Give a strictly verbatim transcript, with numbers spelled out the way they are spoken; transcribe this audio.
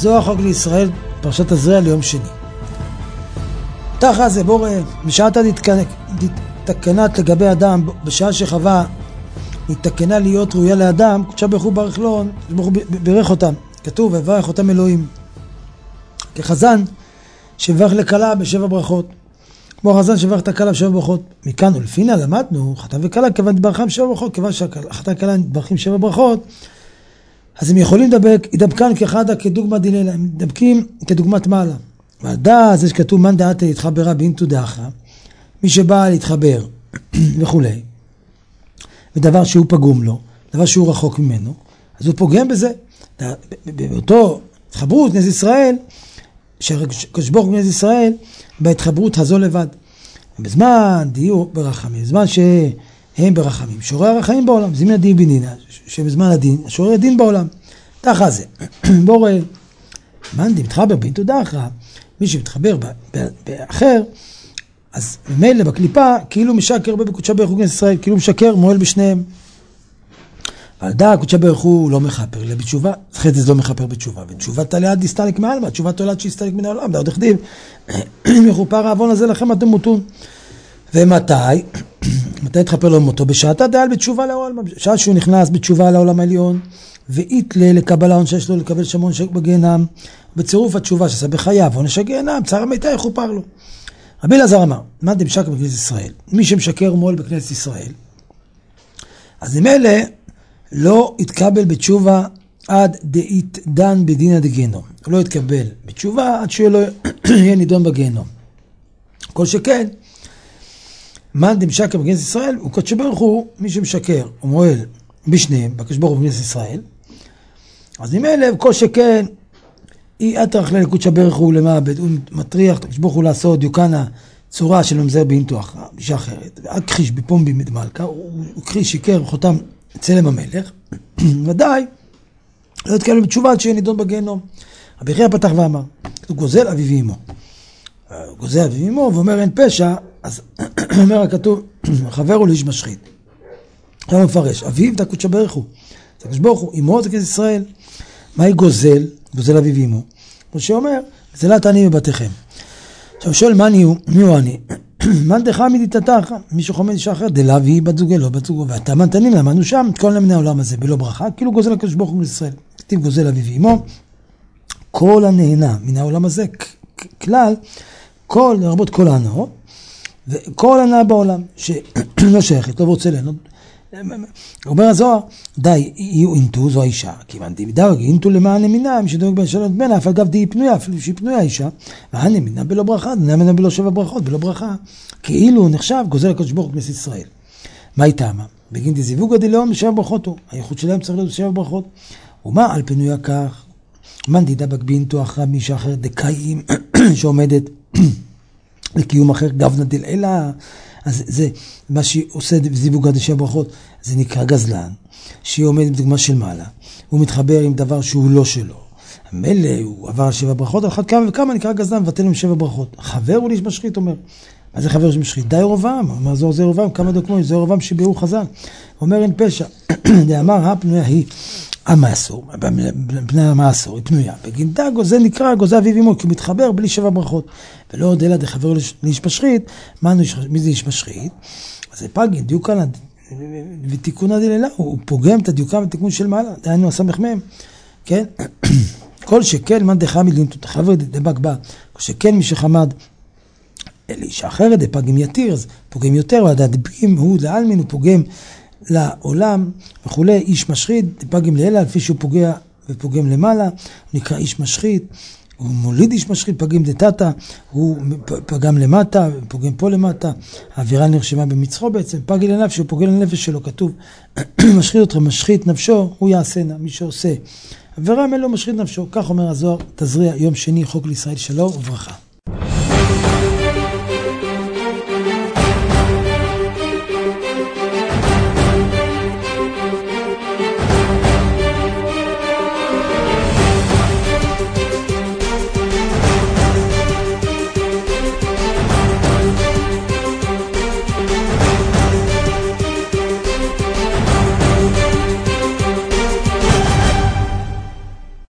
זו החוק לישראל, פרשת תזריע ליום שני. תחה זה בורא, בשעת נתקנת לגבי אדם, בשעה שחווה נתקנה להיות ראויה לאדם, קודשה ברוך הוא ברך לו, ברוך הוא בירך אותם. כתוב, וברך אותם אלוהים. כחזן שברך לכלה בשבע ברכות. כמו חזן שברך את הכלה בשבע ברכות. מכאן ולפינה למדנו, חתן וכלה כיוון התברכה בשבע ברכות, כיוון שהחתן וכלה נתברכים בשבע ברכות, אז הם יכולים לדבק, ידבקן כאחדה כדוגמה דלילה, הם מדבקים כדוגמת מעלה. ועדה, זה שכתוב, מן דעת להתחברה באינטו דאחרא, מי שבא להתחבר וכו'. ודבר שהוא פגום לו, דבר שהוא רחוק ממנו, אז הוא פוגם בזה. באותו התחברות כנסת ישראל, שקדוש ברוך הוא כנסת ישראל, בהתחברות הזו לבד. בזמן דיור ברחמים, בזמן שהם ברחמים, שורר הרחמים בעולם, זמן הדין בנינה, שבזמן הדין, שורר הדין בעולם. תחה זה. בורא, מנדי מתחבר באינטו דאחרא, מי שמתחבר באחר, אז ממילא בקליפה, כאילו משקר בקודשה ברוך הוא כנסת ישראל, כאילו משקר, מועל בשניהם. אבל דע, קודשה ברוך הוא לא מחפר, אלא בתשובה, חטא לא מחפר בתשובה, ותשובה תליד יסתלק מעלמה, תשובה תולד שיסתלק מן העולם, דעות הכתיב, מחופר העוון הזה לכם אתם מותון. ומתי? מתי תחפר לו מותו? בשעתה דעל בתשובה לעולם, בשעה שהוא נכנס בתשובה לעולם העליון, ואיתלה לקבל העונש שיש לו לקבל שמון שק בגיהנם, בצירוף התשובה שעשה בחייו, עונש הגיהנם, צער המיתה יכופר לו. רבי אלעזר אמר, מה דמשקר בכנסת ישראל? מי שמשקר מועל בכנסת ישראל, אז אם אלה לא יתקבל בתשובה עד דאית דן בדין הדגיהנום. הוא לא יתקבל בתשובה עד שהוא לא יהיה נידון בגיהנום. כל שכן, מה דמשקר בכנסת ישראל, הוא קודש ברוך הוא, מי שמשקר ומועל בשניהם, בקדוש ברוך הוא בכנסת ישראל, אז אם אלה, כל שכן, אי אתרח ללקודש ברוך הוא למעבד, הוא מטריח, קדוש ברוך הוא לעשות דיוקנה צורה של ממזר באינטו אחרא, אישה אחרת, והכחיש בפומבי מדמלכה, הוא כחיש שיקר חותם צלם המלך, ודאי, לא יתקבל בתשובה עד שיהיה נידון בגיהנום. רבי חייא פתח ואמר, הוא גוזל אביו ואמו. הוא גוזל אביו ואמו, ואומר אין פשע, אז אומר הכתוב, חבר הוא לאיש משחית. עכשיו הוא מפרש, אביו זה קודש ברוך הוא. זה קודש ברוך הוא, אמו זה כנסת ישראל. מה היא גוזל? גוזל אביו ואמו. כמו שאומר, גזלת עני מבתיכם. עכשיו שואל, מה אני הוא? מי הוא אני? מן דחה מדיטתך, מישהו חומד אישה אחרת, דלה והיא בת זוגו, לא בת זוגו, ואתה מנתנים למדנו שם, את כל למני העולם הזה, בלא ברכה, כאילו גוזל הקדוש ברוך הוא לישראל. כתיב גוזל אביו ואמו, כל הנהנה מן העולם הזה, כלל, כל, לרבות כל ההנאות, וכל הנאה בעולם, שלא שייכת, לא רוצה ליהנות. אומר הזוהר, די, יהיו אינטו, זו האישה, כיוון דאג, אינטו למען המינה, מי שדואג בין שלום בנה, אף אגב די פנויה, אפילו שהיא פנויה האישה, והנמינה בלא ברכה, נמינה בלא שבע ברכות, בלא ברכה, כאילו נחשב גוזל הקדוש ברוך הוא כנסת ישראל. מה היא טעמה? בגין דזיווג דלאום בשבע ברכות הוא, הייחוד שלהם צריך להיות בשבע ברכות. ומה על פנויה כך? מן דדבק באינטו אחרא מאישה אחרת דקאים שעומדת לקיום אחר גבנה דלעילה. אז זה מה שהיא עושה בזיווג עד שבע ברכות, זה נקרא גזלן, שהיא עומדת בדוגמה של מעלה, הוא מתחבר עם דבר שהוא לא שלו. המלא הוא עבר על שבע ברכות, על אחד כמה וכמה נקרא גזלן, מבטל עם שבע ברכות. חבר הוא לאיש משחית, אומר. מה זה חבר שמשחית? די ירבעם, אומר זו זה ירבעם, כמה דקמו, זה ירבעם שביאו חזן. אומר אין פשע, דאמר הפנויה היא המאסור, פני המאסור, היא פנויה. בגין דגו זה נקרא גוזל אביו ואמו, כי הוא מתחבר בלי שבע ברכות. ולא עוד אלא דחבר לאיש משחית, מי זה איש משחית? אז זה פגין, דיוקן ותיקון הדלילה, הוא פוגם את הדיוקן ותיקון של מעלה, דיינו הסמך מהם, כן? כל שכן, מן דחה מילים, תחבר דבק בה, כל שכן מי שחמד, לאישה אחרת, דפגם יתיר, אז פוגם יותר, והדברים הוא לעלמין, הוא פוגם לעולם וכולי, איש משחית, דפגם לאלה, לפי שהוא פוגע ופוגם למעלה, הוא נקרא איש משחית, הוא מוליד איש משחית, פגם דתתה, הוא פגם למטה, פוגם פה למטה, האווירה נרשמה במצחו בעצם, פגל לנפש, שהוא פוגע לנפש שלו, כתוב, משחית אותך, משחית נפשו, הוא יעשנה, מי שעושה. האווירה מלא משחית נפשו, כך אומר הזוהר, תזריע יום שני, חוק לישראל שלום וברכה.